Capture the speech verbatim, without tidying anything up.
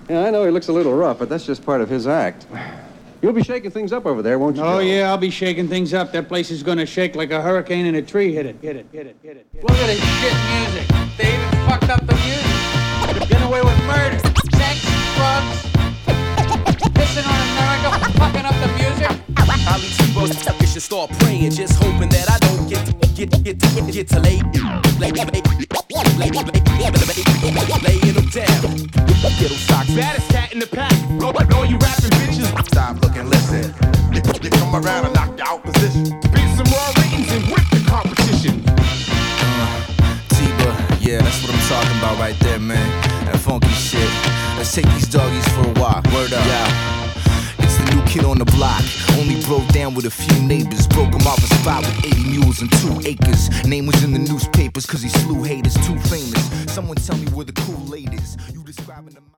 Yeah, I know he looks a little rough, but that's just part of his act. You'll be shaking things up over there, won't you? Oh, Joe? yeah, I'll be shaking things up. That place is gonna shake like a hurricane and a tree hit it, hit it, hit it, hit it. Hit it. Look at this shit music. They even fucked up the music. Getting away with murder, sex, drugs, pissing on America, fucking up the music. Ali Tebow, you should start praying, just hoping that I don't get get get get, get to lay lay lay laying them down. Get them socks. Baddest cat in the pack. Roll like all you rapping bitches. Stop, look, and listen. You come around and knock you out position. Beat some raw ratings and whip the competition. Uh, T-Ba, yeah, that's what I'm talking about right there, man. That funky shit. Let's take these doggies for a walk. Word up. Yeah. It's the new kid on the block. Only broke down with a few neighbors. Broke him off a spot with eighty mules and two acres. Name was in the newspapers cause he slew haters. Too famous. Someone tell me where the Kool-Aid is. You describing the